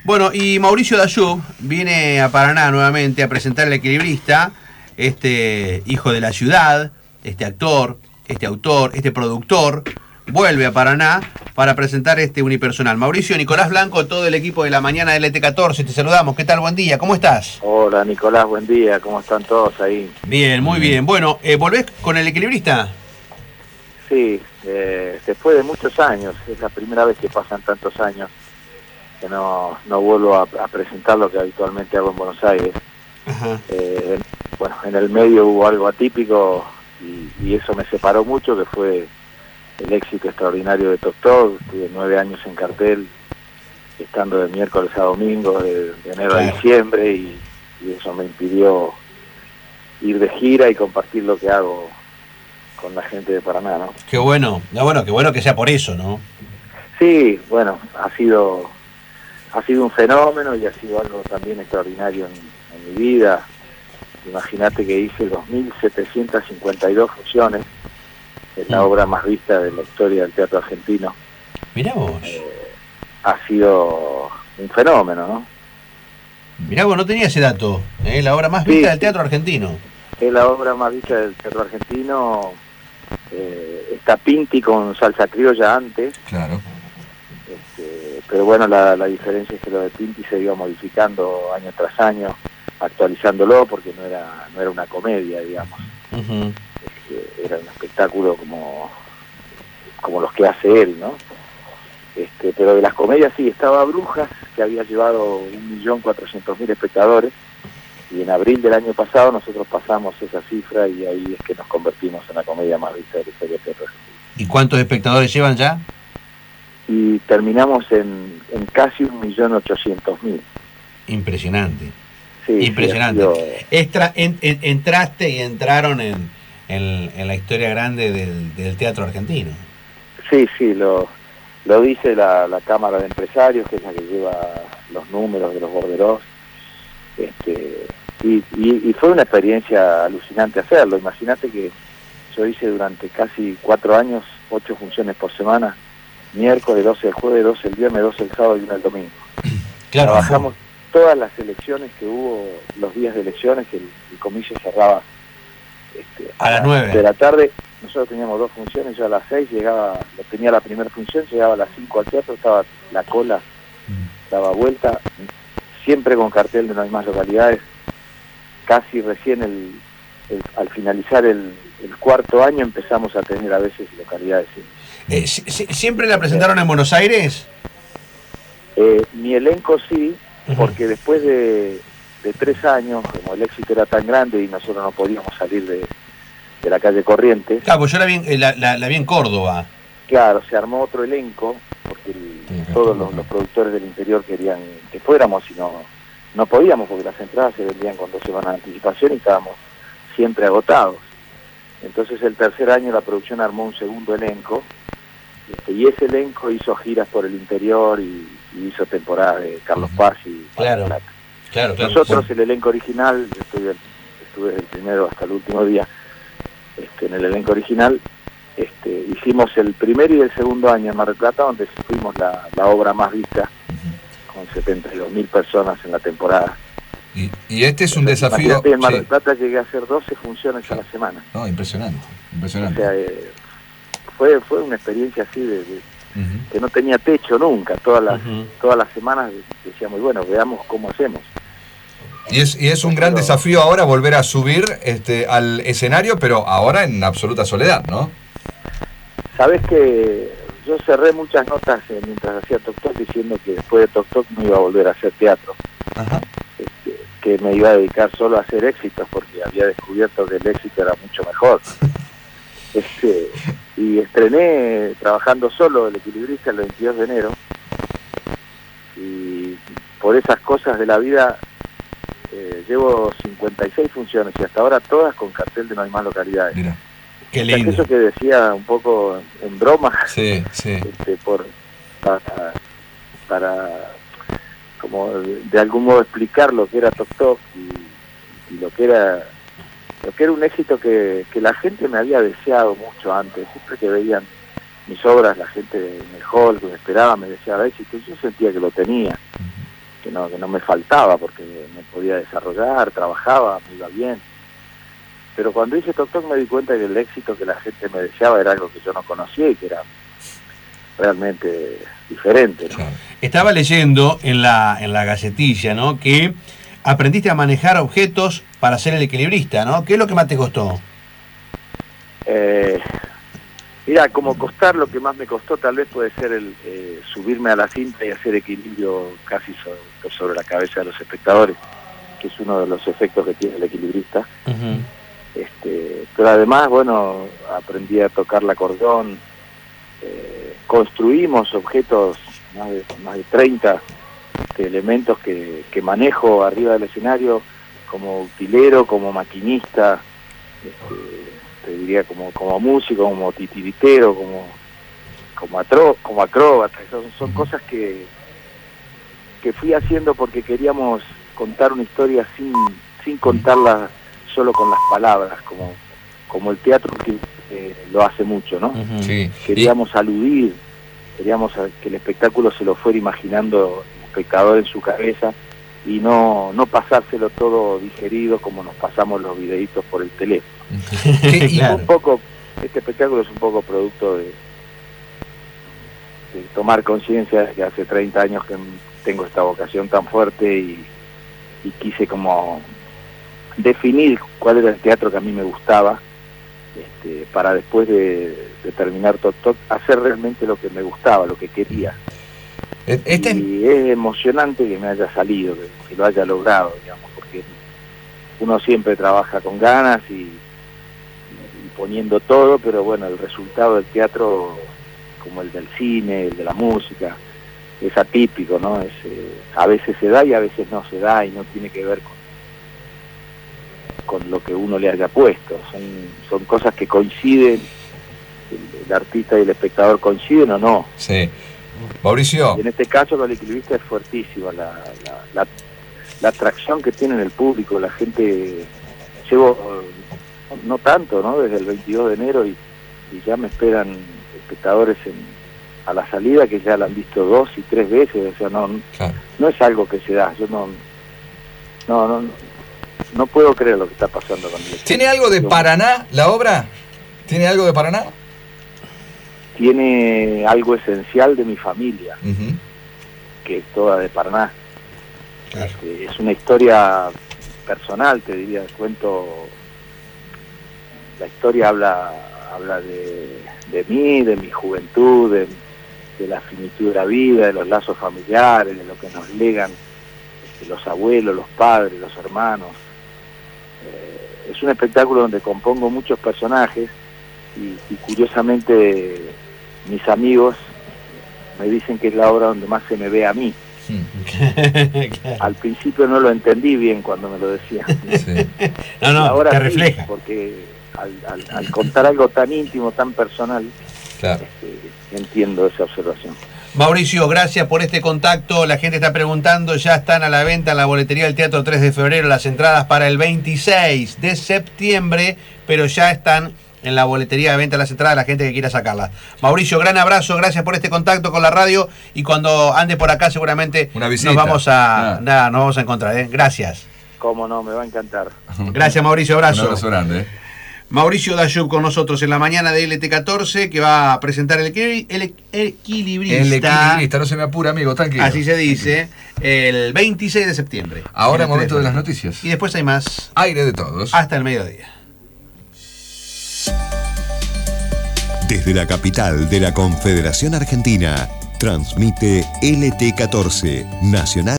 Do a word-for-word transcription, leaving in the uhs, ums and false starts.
Bueno, y Mauricio Dayub viene a Paraná nuevamente a presentar El Equilibrista, este hijo de la ciudad, este actor, este autor, este productor, vuelve a Paraná para presentar este unipersonal. Mauricio, Nicolás Blanco, todo el equipo de la mañana del E T catorce, te saludamos. ¿Qué tal? Buen día, ¿cómo estás? Hola Nicolás, buen día, ¿cómo están todos ahí? Bien, muy bien. Bueno, eh, ¿volvés con El Equilibrista? Sí, eh, después de muchos años, es la primera vez que pasan tantos años que no, no vuelvo a, a presentar lo que habitualmente hago en Buenos Aires. Ajá. Eh, bueno, en el medio hubo algo atípico y, y eso me separó mucho, que fue el éxito extraordinario de Toc Toc. Estuve nueve años en cartel, estando de miércoles a domingo, de, de enero Claro. a diciembre, y, y eso me impidió ir de gira y compartir lo que hago con la gente de Paraná, ¿no? Qué bueno, no, bueno, qué bueno que sea por eso, ¿no? Sí, bueno, ha sido ha sido un fenómeno y ha sido algo también extraordinario en, en mi vida. Imagínate que hice dos mil setecientas cincuenta y dos funciones, es la Mm. obra más vista de la historia del teatro argentino. Mirá vos, Eh, ha sido un fenómeno, ¿no? mirá vos, no tenía ese dato, ¿eh? La obra más Sí, vista del sí. teatro argentino. Es la obra más vista del teatro argentino. Eh, está Pinti con salsa criolla antes. Claro. Este, pero bueno, la, la diferencia es que lo de Pinti se iba modificando año tras año, actualizándolo, porque no era no era una comedia, digamos. Uh-huh. Este, era un espectáculo como, como los que hace él, ¿no? Este, pero de las comedias sí, estaba Brujas, que había llevado un millón cuatrocientos mil espectadores, y en abril del año pasado nosotros pasamos esa cifra y ahí es que nos convertimos en la comedia más vista de la historia del teatro argentino. ¿Y cuántos espectadores llevan ya? Y terminamos en, en casi un millón ochocientos mil. Impresionante. Sí, Impresionante. sí, ha sido- Extra, en, en- entraste y entraron en, en, en la historia grande del, del teatro argentino. sí, sí, lo, lo dice la, la Cámara de Empresarios, que es la que lleva los números de los borderos. Este, y, y, y fue una experiencia alucinante hacerlo. Imagínate que yo hice durante casi cuatro años ocho funciones por semana, miércoles, doce el jueves, doce el viernes, doce el sábado y una el domingo. Claro, Trabajamos todas las elecciones que hubo, los días de elecciones, que el, el comicio cerraba este, A las nueve. de la tarde. Nosotros teníamos dos funciones, yo a las seis llegaba, tenía la primera función, llegaba a las cinco al teatro, estaba la cola, daba vuelta, siempre con cartel de no hay más localidades. Casi recién el, el- al finalizar el, el cuarto año empezamos a tener a veces localidades. Sí. Eh, si- si- ¿Siempre la presentaron en Buenos Aires? Eh, mi elenco sí, Ujú. porque después de, de tres años, como el éxito era tan grande y nosotros no podíamos salir de, de la calle Corrientes, Claro, pues yo la vi, en- eh, la, la- la vi en Córdoba. claro, se armó otro elenco, porque el- todos los, los productores del interior querían que fuéramos y no, no podíamos, porque las entradas se vendían con dos semanas de anticipación y estábamos siempre agotados. Entonces el tercer año la producción armó un segundo elenco, este, y ese elenco hizo giras por el interior y, y hizo temporada de Carlos Paz y Mar del Claro. Plata. Claro, claro. Nosotros, el elenco original, yo estuve, estuve desde el primero hasta el último día este, en el elenco original, este, hicimos el primer y el segundo año en Mar del Plata, donde fuimos la, la obra más vista, con setenta y dos mil personas en la temporada. Y, y este es un Entonces, desafío. imagínate, en Mar del Sí. Plata llegué a hacer doce funciones a la semana. No, impresionante, O impresionante. sea, eh, fue fue una experiencia así de, de- Ujú. que no tenía techo nunca. Todas las Ujú. todas las semanas decíamos, bueno, veamos cómo hacemos. Y es, y es un gran desafío ahora volver a subir este, al escenario, pero ahora en absoluta soledad, ¿no? Sabes que yo cerré muchas notas eh, mientras hacía Toc Toc diciendo que después de Toc Toc no iba a volver a hacer teatro, Ajá. este, que me iba a dedicar solo a hacer éxitos, porque había descubierto que el éxito era mucho mejor. Este, y estrené trabajando solo El Equilibrista el veintidós de enero, y por esas cosas de la vida eh, llevo cincuenta y seis funciones y hasta ahora todas con cartel de no hay más localidades. Mira. Qué O sea, que lindo. eso que decía un poco en broma, Sí, sí. este, por para, para como de, de algún modo explicar lo que era Toc Toc y, y lo que era lo que era un éxito que, que la gente me había deseado mucho antes. Siempre que veían mis obras, la gente en el hall que me esperaba me deseaba éxito, yo sentía que lo tenía. que no, que no me faltaba, porque me podía desarrollar, trabajaba, me iba bien. Pero cuando hice Toc Toc me di cuenta que el éxito que la gente me deseaba era algo que yo no conocía y que era realmente diferente, ¿no? Estaba leyendo en la, en la gacetilla, ¿no?, que aprendiste a manejar objetos para ser el equilibrista, ¿no? ¿Qué es lo que más te costó? Eh, mira, como costar, lo que más me costó tal vez puede ser el eh, subirme a la cinta y hacer equilibrio casi sobre, sobre la cabeza de los espectadores, que es uno de los efectos que tiene el equilibrista. Uh-huh. Este, pero además, bueno, aprendí a tocar el acordeón, eh, construimos objetos, más de, más de treinta este, elementos que, que manejo arriba del escenario como utilero, como maquinista, este, te diría como, como músico, como titiritero, como, como, atro, como acróbata. Son, son cosas que, que fui haciendo porque queríamos contar una historia sin, sin contarla solo con las palabras, como, como el teatro que eh, lo hace mucho, ¿no? Uh-huh. Sí. Queríamos y... aludir, queríamos que el espectáculo se lo fuera imaginando el espectador en su cabeza y no, no pasárselo todo digerido como nos pasamos los videitos por el teléfono. Y claro. un poco, este espectáculo es un poco producto de, de tomar conciencia de que hace treinta años que tengo esta vocación tan fuerte y, y quise como definir cuál era el teatro que a mí me gustaba, este, para después de, de terminar Toc Toc hacer realmente lo que me gustaba, lo que quería. Este... Y es emocionante que me haya salido, que, que lo haya logrado, digamos, porque uno siempre trabaja con ganas y, y poniendo todo, pero bueno, el resultado del teatro, como el del cine, el de la música, es atípico, ¿no? Es, eh, a veces se da y a veces no se da y no tiene que ver con con lo que uno le haya puesto, son, son cosas que coinciden, el, el artista y el espectador coinciden o no. Sí. Mauricio. Y en este caso con el equilibrista es fuertísima la, la, la, la atracción que tiene en el público, la gente, llevo no tanto, ¿no? Desde el veintidós de enero y, y ya me esperan espectadores en, a la salida que ya la han visto dos y tres veces, o sea, no, claro. no es algo que se da, yo no, no, no No puedo creer lo que está pasando con el... ¿Tiene algo de Paraná la obra? ¿Tiene algo de Paraná? Tiene algo esencial de mi familia, uh-huh. que es toda de Paraná. Claro. Este, es una historia personal, te diría, cuento... La historia habla habla de, de mí, de mi juventud, de, de la finitud de la vida, de los lazos familiares, de lo que nos legan este, los abuelos, los padres, los hermanos. Es un espectáculo donde compongo muchos personajes y, y curiosamente mis amigos me dicen que es la obra donde más se me ve a mí. Claro. Al principio no lo entendí bien cuando me lo decían. Sí. No, no, ahora te sí, refleja. Porque al, al, al contar algo tan íntimo, tan personal, claro. este, entiendo esa observación. Mauricio, gracias por este contacto. La gente está preguntando, ya están a la venta en la boletería del Teatro tres de febrero las entradas para el veintiséis de septiembre, pero ya están en la boletería de venta las entradas, la gente que quiera sacarlas. Mauricio, gran abrazo, gracias por este contacto con la radio y cuando ande por acá seguramente nos vamos a, ah. nada, nos vamos a encontrar. ¿eh? Gracias. Cómo no, me va a encantar. Gracias, Mauricio, abrazo. Un abrazo grande. ¿eh? Mauricio Dayub con nosotros en la mañana de L T catorce, que va a presentar el, equil el equilibrista. El equilibrista, no se me apura, amigo, tranquilo. Así se dice, el veintiséis de septiembre. Ahora momento de las noticias. Y después hay más. Aire de todos. Hasta el mediodía. Desde la capital de la Confederación Argentina, transmite L T catorce, Nacional.